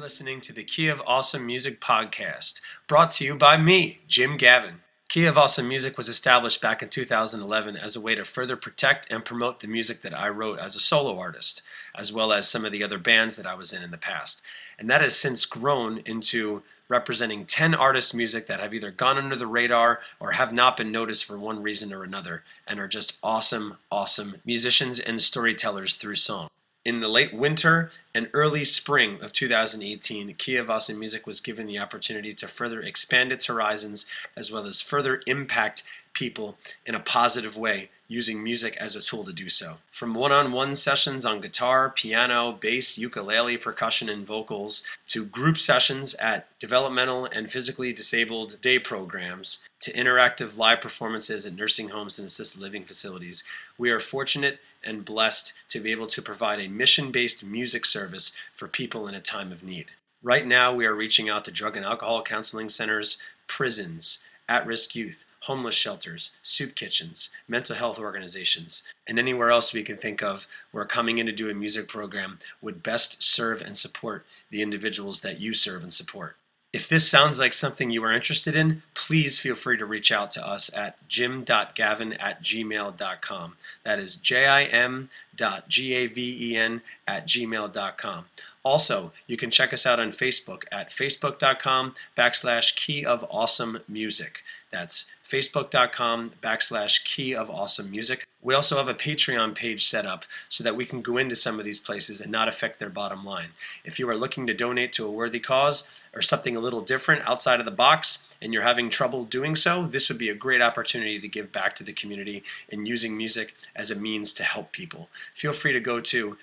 listening to the Key of Awesome Music podcast, brought to you by me, Jim Gavin. Key of Awesome Music was established back in 2011 as a way to further protect and promote the music that I wrote as a solo artist, as well as some of the other bands that I was in the past. And that has since grown into representing 10 artists' music that have either gone under the radar or have not been noticed for one reason or another, and are just awesome musicians and storytellers through song. In the late winter and early spring of 2018, Key of Awesome Music was given the opportunity to further expand its horizons as well as further impact people in a positive way using music as a tool to do so. From one-on-one sessions on guitar, piano, bass, ukulele, percussion, and vocals, to group sessions at developmental and physically disabled day programs, to interactive live performances at nursing homes and assisted living facilities, we are fortunate and blessed to be able to provide a mission-based music service for people in a time of need. Right now, we are reaching out to drug and alcohol counseling centers, prisons, at-risk youth, homeless shelters, soup kitchens, mental health organizations, and anywhere else we can think of where coming in to do a music program would best serve and support the individuals that you serve and support. If this sounds like something you are interested in, please feel free to reach out to us at jim.gavin@gmail.com. That is jim.gaven@gmail.com. Also, you can check us out on Facebook at facebook.com/Key of Awesome Music. That's facebook.com/Key of Awesome Music. We also have a Patreon page set up so that we can go into some of these places and not affect their bottom line. If you are looking to donate to a worthy cause or something a little different outside of the box and you're having trouble doing so, this would be a great opportunity to give back to the community and using music as a means to help people. Feel free to go to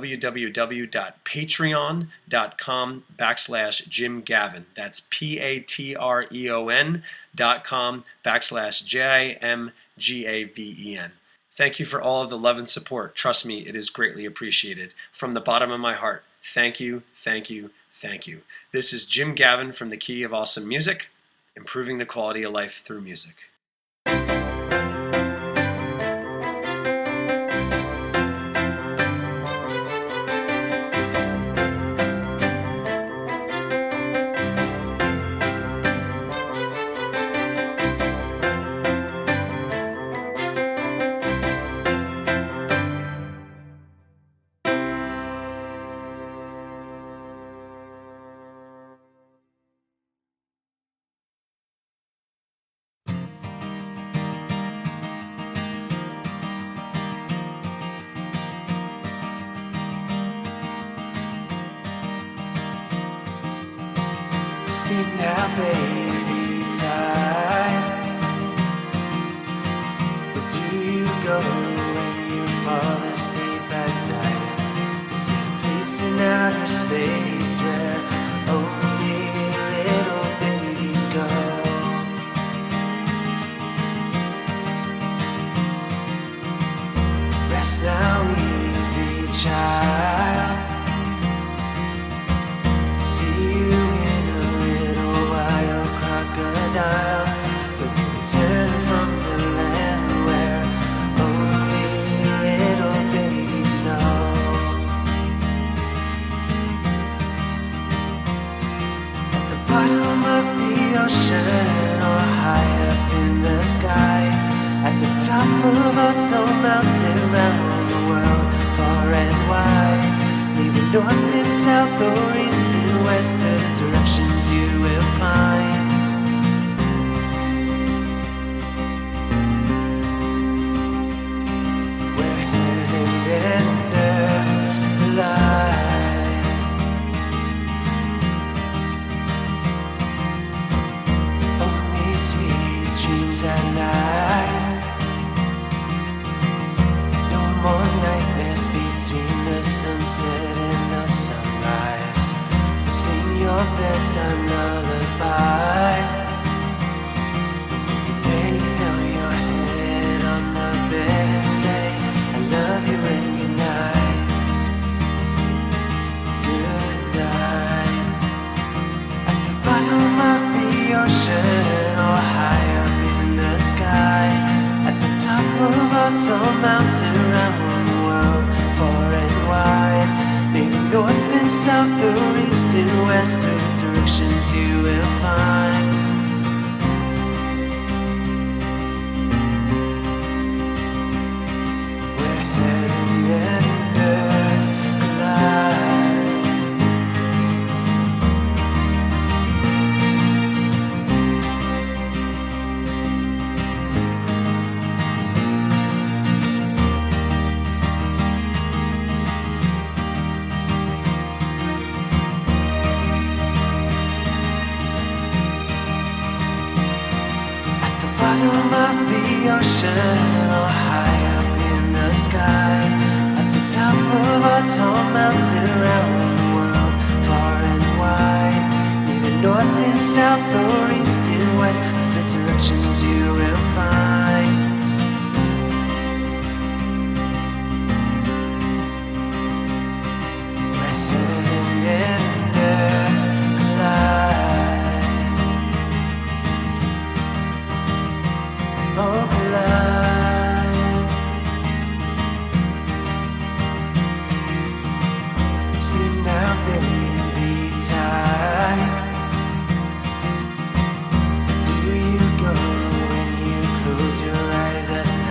www.patreon.com/Jim Gavin. That's patreon.com/JIMGAVEN. Thank you for all of the love and support. Trust me, it is greatly appreciated. From the bottom of my heart, thank you, thank you, thank you. This is Jim Gavin from the Key of Awesome Music, improving the quality of life through music. Sleep now, baby, time. Where do you go when you fall asleep at night? Is it a place in outer space where only little babies go? Rest now, easy child. See you in a little while, crocodile, when you return from the land where only little babies know. At the bottom of the ocean or high up in the sky, at the top of a tall mountain, round the world, far and wide, neither north and south or east and west are the directions you will find. Where heaven and earth collide. Only sweet dreams at night. No more nightmares between the sunset and the sunrise. Sing your bedtime lullaby. When you lay down your head on the bed and say, I love you and good night. Good night. At the bottom of the ocean or high up in the sky, at the top of a tall mountain, round the world, far and wide, neither north and south or east and west west are the directions you will find. Where heaven and earth collide. Bottom of the ocean or high up in the sky, at the top of a tall mountain around the world, far and wide, neither north and south or east and west, the directions you will find. Where heaven and earth collide. Oh, collide. See now, baby, time. Where do you go when you close your eyes at night?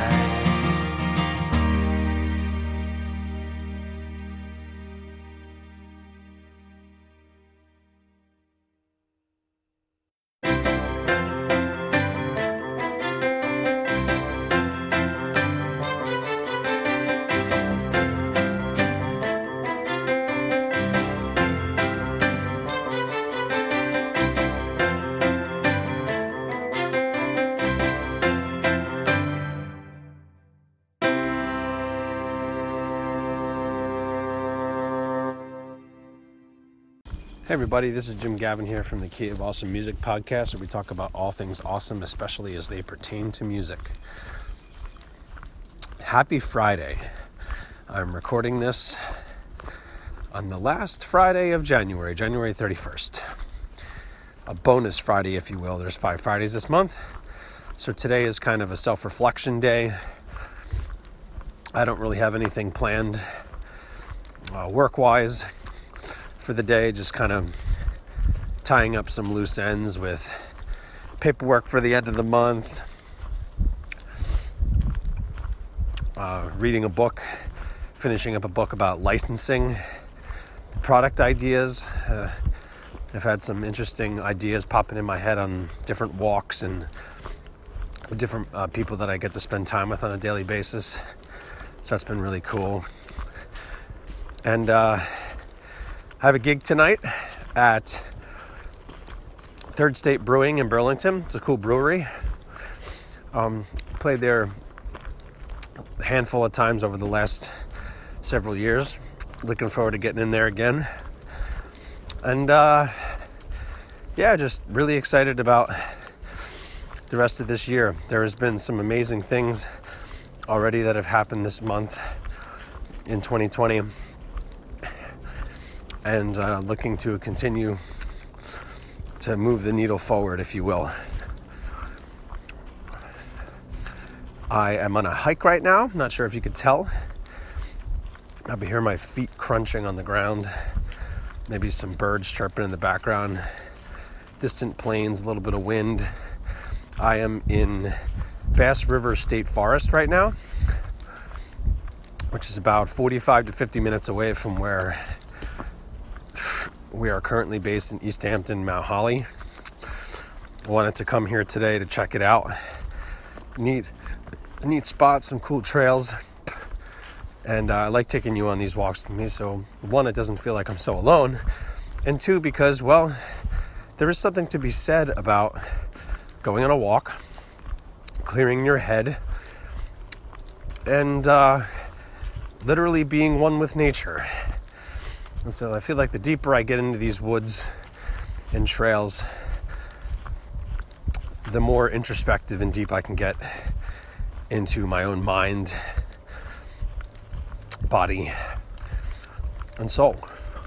Hey everybody, this is Jim Gavin here from the Key of Awesome Music podcast, where we talk about all things awesome, especially as they pertain to music. Happy Friday. I'm recording this on the last Friday of January 31st. A bonus Friday, if you will. There's 5 Fridays this month. So today is kind of a self-reflection day. I don't really have anything planned work-wise for the day, just kind of tying up some loose ends with paperwork for the end of the month, reading a book, finishing up a book about licensing product ideas. I've had some interesting ideas popping in my head on different walks and different people that I get to spend time with on a daily basis. So that's been really cool. And I have a gig tonight at Third State Brewing in Burlington. It's a cool brewery. Played there a handful of times over the last several years. Looking forward to getting in there again. And just really excited about the rest of this year. There has been some amazing things already that have happened this month in 2020. And looking to continue to move the needle forward, if you will. I am on a hike right now. Not sure if you could tell. I'll be hearing my feet crunching on the ground. Maybe some birds chirping in the background. Distant plains, a little bit of wind. I am in Bass River State Forest right now, which is about 45 to 50 minutes away from where we are currently based in East Hampton, Mount Holly. I wanted to come here today to check it out. Neat spots, some cool trails. And I like taking you on these walks with me. So one, it doesn't feel like I'm so alone. And two, because, well, there is something to be said about going on a walk, clearing your head, and literally being one with nature. And so I feel like the deeper I get into these woods and trails, the more introspective and deep I can get into my own mind, body, and soul.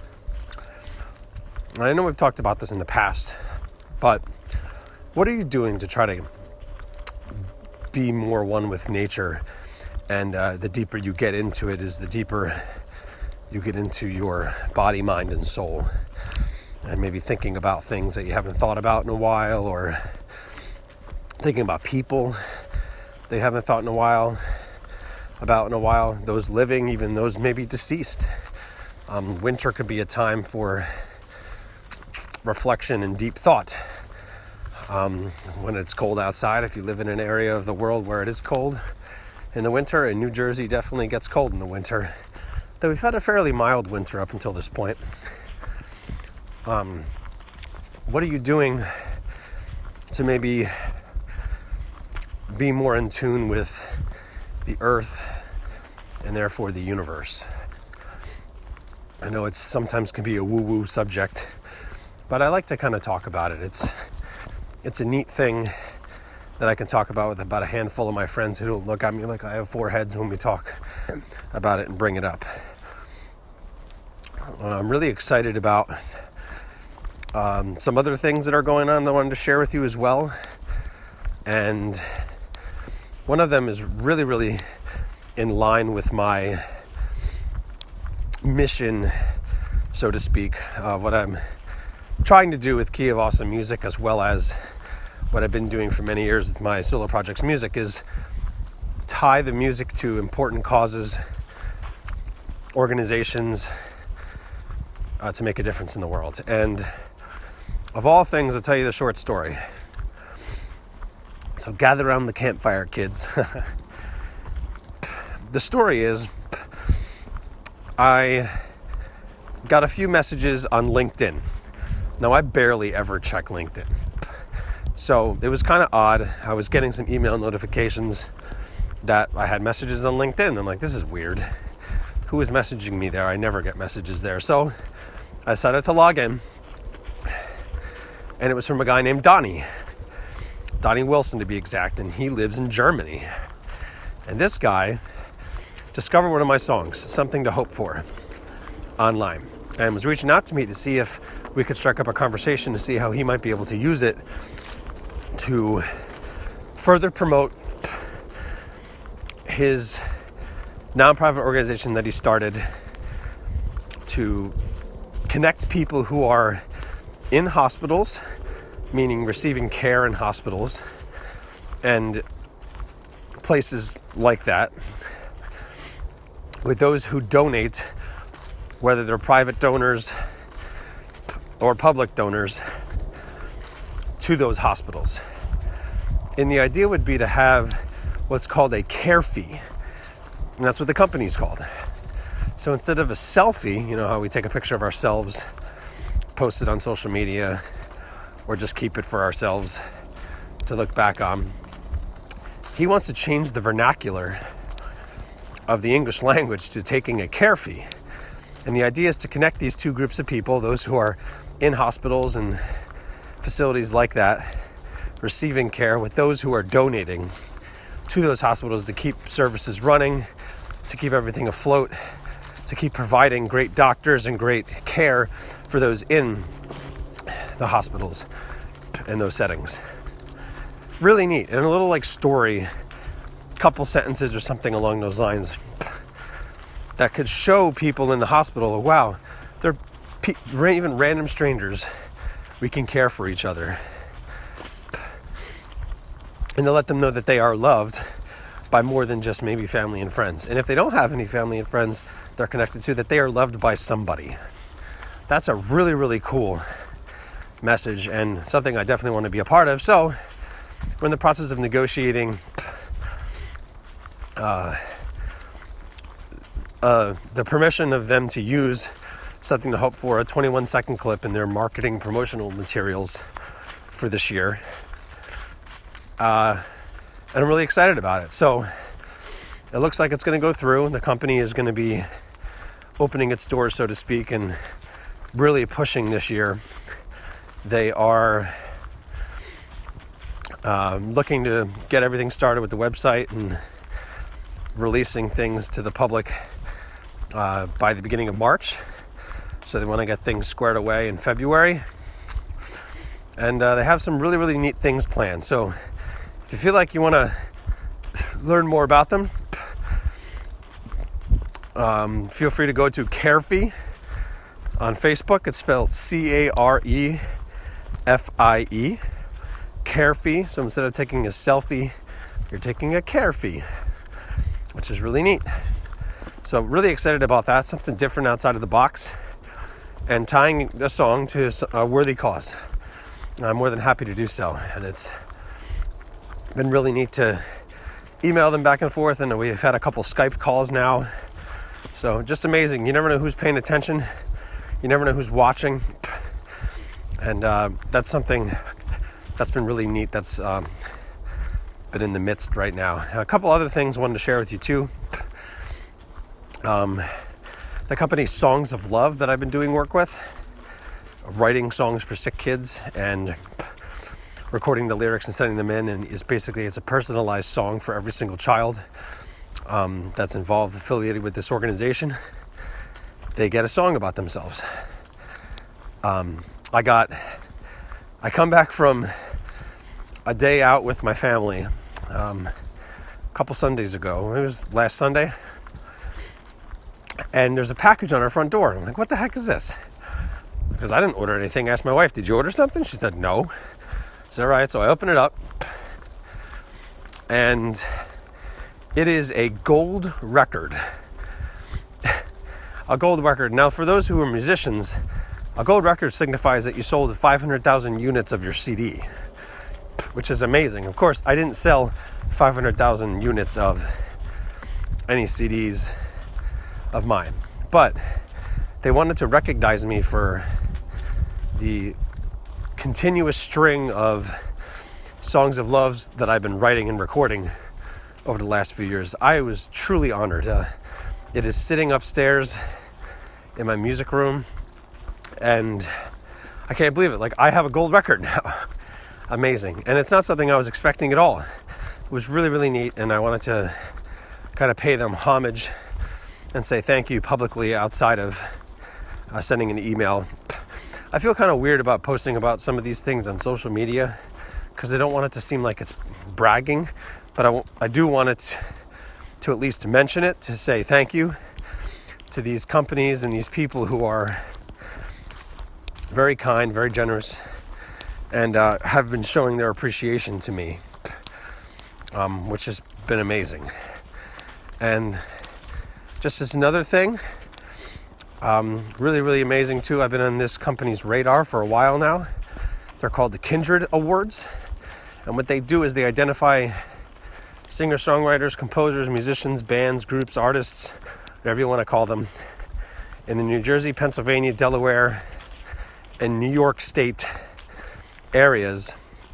And I know we've talked about this in the past, but what are you doing to try to be more one with nature? And the deeper you get into it is the deeper you get into your body, mind, and soul. and maybe thinking about things that you haven't thought about in a while, or thinking about people that you haven't thought in a while, those living, even those maybe deceased. Winter could be a time for reflection and deep thought. When it's cold outside, if you live in an area of the world where it is cold in the winter, and New Jersey definitely gets cold in the winter, though we've had a fairly mild winter up until this point. What are you doing to maybe be more in tune with the earth and therefore the universe? I know it's sometimes can be a woo-woo subject, but I like to kind of talk about it. It's a neat thing that I can talk about with about a handful of my friends who don't look at me like I have four heads when we talk about it and bring it up. I'm really excited about some other things that are going on that I wanted to share with you as well. And one of them is really, really in line with my mission, so to speak, of what I'm trying to do with Key of Awesome Music, as well as what I've been doing for many years with my solo projects music, is tie the music to important causes, organizations, to make a difference in the world. And of all things, I'll tell you the short story. So gather around the campfire, kids. The story is, I got a few messages on LinkedIn. Now, I barely ever check LinkedIn. So it was kind of odd. I was getting some email notifications that I had messages on LinkedIn. I'm like, this is weird. Who is messaging me there? I never get messages there. So I decided to log in. And it was from a guy named Donnie Wilson, to be exact. And he lives in Germany. And this guy discovered one of my songs, Something to Hope For, online. And was reaching out to me to see if we could strike up a conversation to see how he might be able to use it to further promote his nonprofit organization that he started to connect people who are in hospitals, meaning receiving care in hospitals and places like that, with those who donate, whether they're private donors or public donors, to those hospitals. And the idea would be to have what's called a care fee. And that's what the company's called. So instead of a selfie, you know how we take a picture of ourselves, post it on social media, or just keep it for ourselves to look back on, he wants to change the vernacular of the English language to taking a care fee. And the idea is to connect these two groups of people, those who are in hospitals and facilities like that, receiving care, with those who are donating to those hospitals to keep services running, to keep everything afloat, to keep providing great doctors and great care for those in the hospitals and those settings. Really neat. And a little like story, couple sentences or something along those lines, that could show people in the hospital, wow, they're even random strangers. We can care for each other. And to let them know that they are loved by more than just maybe family and friends. And if they don't have any family and friends they're connected to, that they are loved by somebody. That's a really, really cool message and something I definitely want to be a part of. So we're in the process of negotiating the permission of them to use Something to Hope For, a 21-second clip in their marketing promotional materials for this year. And I'm really excited about it. So it looks like it's going to go through. The company is going to be opening its doors, so to speak, and really pushing this year. They are looking to get everything started with the website and releasing things to the public by the beginning of March. So they want to get things squared away in February. And they have some really, really neat things planned. So if you feel like you want to learn more about them, feel free to go to carefee, On Facebook, it's spelled Carefie, Carefie. So instead of taking a selfie, you're taking a Carefie, which is really neat. So really excited about that, something different outside of the box, and tying the song to a worthy cause. I'm more than happy to do so, and it's been really neat to email them back and forth, and we've had a couple Skype calls now. So just amazing. You never know who's paying attention. You never know who's watching. And that's something that's been really neat. That's been in the midst right now. A couple other things I wanted to share with you too. The company Songs of Love that I've been doing work with, writing songs for sick kids and recording the lyrics and sending them in, and it's a personalized song for every single child that's involved, affiliated with this organization. They get a song about themselves. I come back from a day out with my family a couple Sundays ago. It was last Sunday. And there's a package on our front door. I'm like, what the heck is this? Because I didn't order anything. I asked my wife, did you order something? She said, no. I said, all right. So I open it up. And it is a gold record. A gold record. Now, for those who are musicians, a gold record signifies that you sold 500,000 units of your CD, which is amazing. Of course, I didn't sell 500,000 units of any CDs of mine, but they wanted to recognize me for the continuous string of songs of love that I've been writing and recording over the last few years. I was truly honored. It is sitting upstairs in my music room, and I can't believe it. Like, I have a gold record now. Amazing. And it's not something I was expecting at all. It was really, really neat, and I wanted to kind of pay them homage and say thank you publicly outside of sending an email. I feel kind of weird about posting about some of these things on social media because I don't want it to seem like it's bragging, but I do want it to at least mention it, to say thank you to these companies and these people who are very kind, very generous, and have been showing their appreciation to me, which has been amazing. And just as another thing, really, really amazing too, I've been on this company's radar for a while now. They're called the Kindred Awards. And what they do is they identify singer-songwriters, composers, musicians, bands, groups, artists, whatever you want to call them, in the New Jersey, Pennsylvania, Delaware, and New York State areas,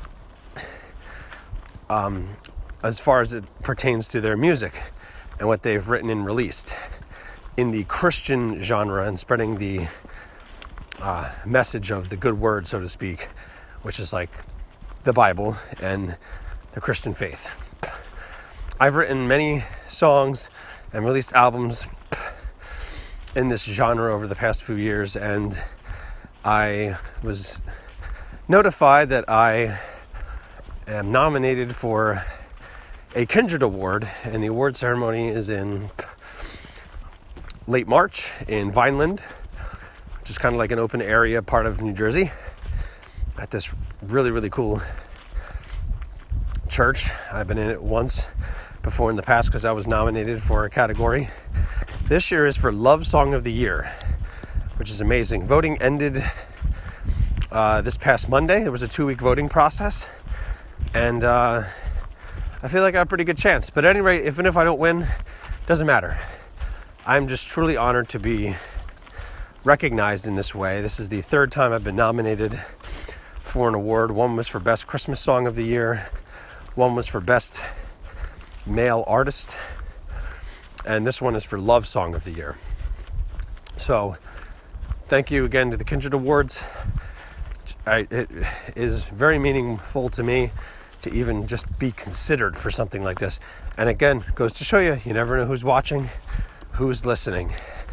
as far as it pertains to their music and what they've written and released in the Christian genre and spreading the message of the good word, so to speak, which is like the Bible and the Christian faith. I've written many songs and released albums in this genre over the past few years, and I was notified that I am nominated for a Kindred Award, and the award ceremony is in late March in Vineland, which is kind of like an open area part of New Jersey, at this really, really cool church. I've been in it once before in the past because I was nominated for a category. This year is for Love Song of the Year, which is amazing. Voting ended this past Monday. It was a 2-week voting process, and I feel like I have a pretty good chance. But at any rate, even if I don't win, doesn't matter. I'm just truly honored to be recognized in this way. This is the third time I've been nominated for an award. One was for Best Christmas Song of the Year. One was for Best Male Artist. And this one is for Love Song of the Year. So, thank you again to the Kindred Awards. It is very meaningful to me to even just be considered for something like this. And again, goes to show you, you never know who's watching, who's listening.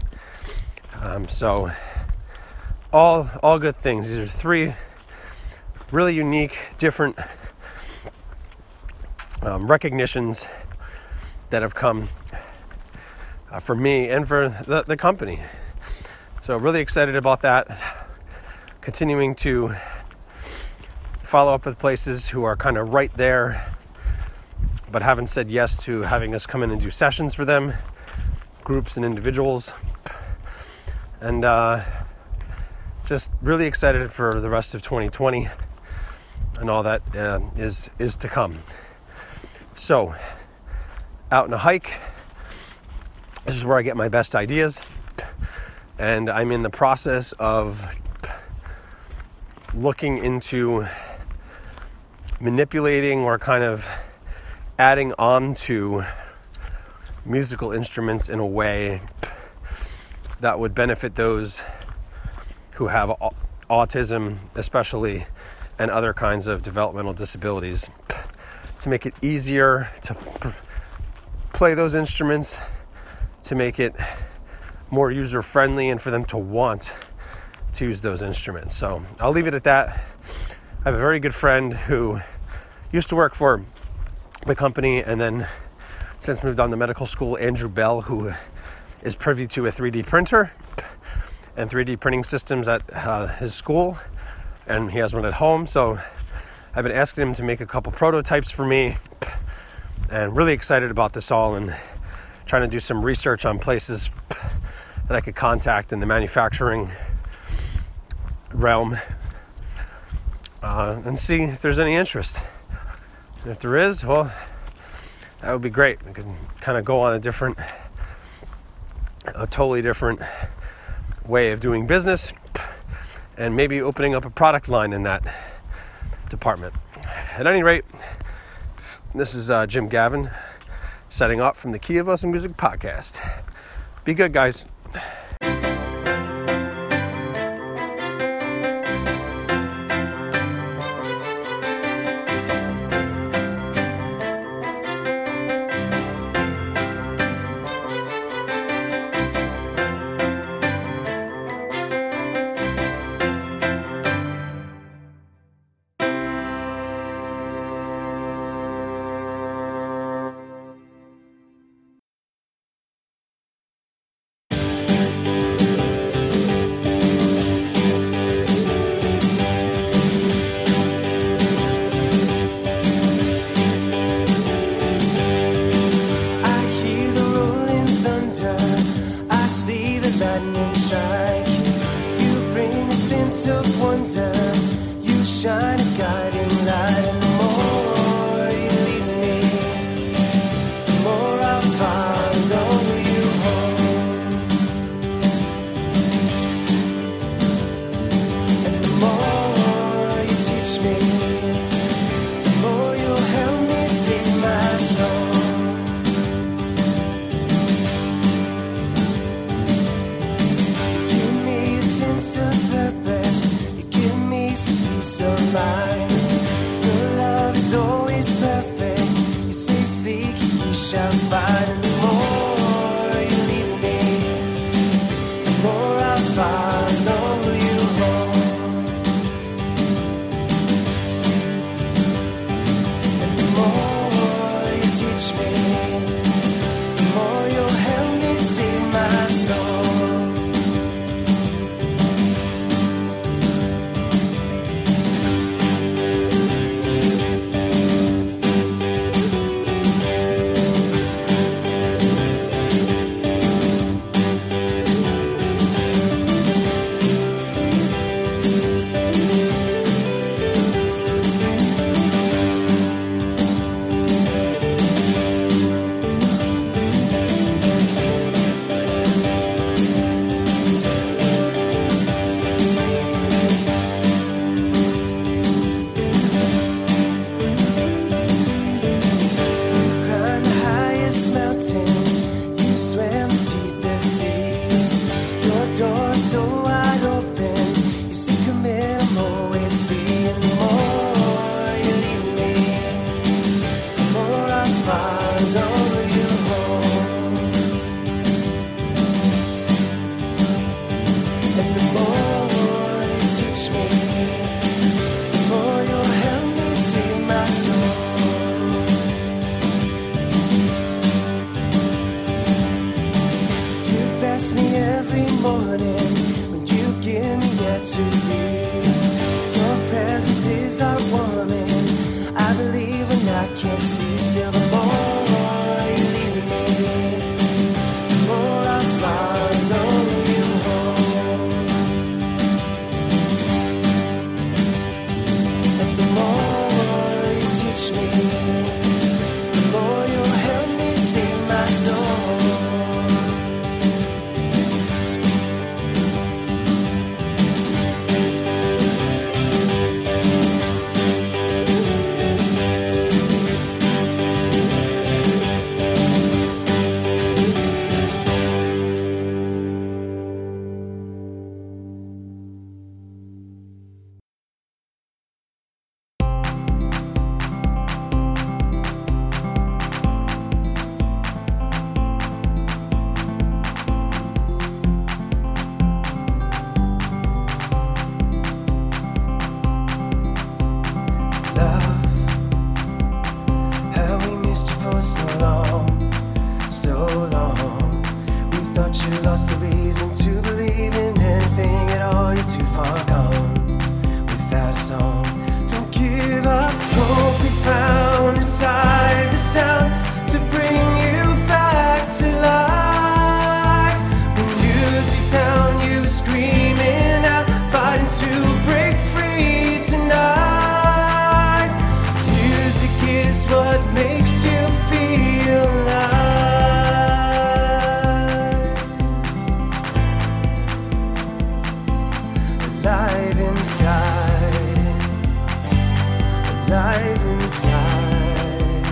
So, all good things. These are 3 really unique, different recognitions that have come for me and for the company. So really excited about that. Continuing to follow up with places who are kind of right there, but haven't said yes to having us come in and do sessions for them, groups and individuals. And just really excited for the rest of 2020 and all that is to come. So, out on a hike. This is where I get my best ideas. And I'm in the process of looking into manipulating or kind of adding on to musical instruments in a way that would benefit those who have autism especially, and other kinds of developmental disabilities, to make it easier to play those instruments, to make it more user-friendly and for them to want to use those instruments. So I'll leave it at that. I have a very good friend who used to work for the company and then since moved on to medical school, Andrew Bell, who is privy to a 3D printer and 3D printing systems at his school, and he has one at home. So I've been asking him to make a couple prototypes for me, and really excited about this all, and trying to do some research on places that I could contact in the manufacturing realm and see if there's any interest. And if there is, well, that would be great. We could kind of go on a totally different way of doing business, and maybe opening up a product line in that department. At any rate, this is Jim Gavin setting up from the Key of Awesome Music podcast. Be good, guys. Of wonder, you shine a guiding light, and the more you lead me, the more I follow you home. And the more you teach me, the more you'll help me sing my song. Give me a sense of purpose, peace of mind. Your love is always perfect. You say seek, you shall find. And the more you lead me, the more I follow you home. And the more you teach me, the more you'll help me sing my song. Me every morning I can't see. Still, the more you leave me, the more I follow you home. And the more you teach me, the more you'll help me save my soul. Lost the reason to believe in anything at all. You're too far gone without a song. Don't give up, hope we found inside the sound to bring you back to life. When you deep down you were screaming out, fighting to break free tonight. Music is what makes you feel alive. Alive inside, alive inside.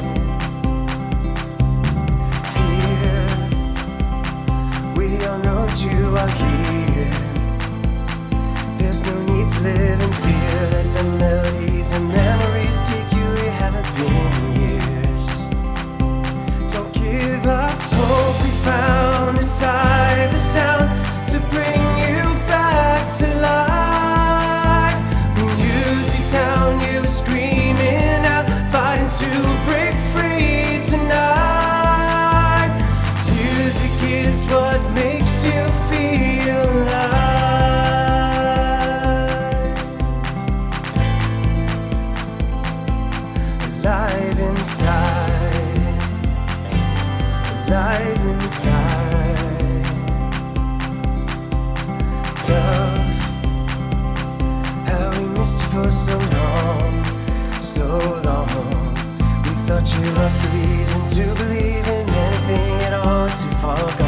Dear, we all know that you are here. There's no need to live in fear. Let the melodies and memories take you where you haven't been in years. Don't give up, hope we found inside the sound to bring you back to life. Screaming out, fighting to break free tonight. Music is what makes you feel alive. Alive inside, alive inside. Love, how we missed you for so long. So long, we thought you lost the reason to believe in anything at all. Too far gone.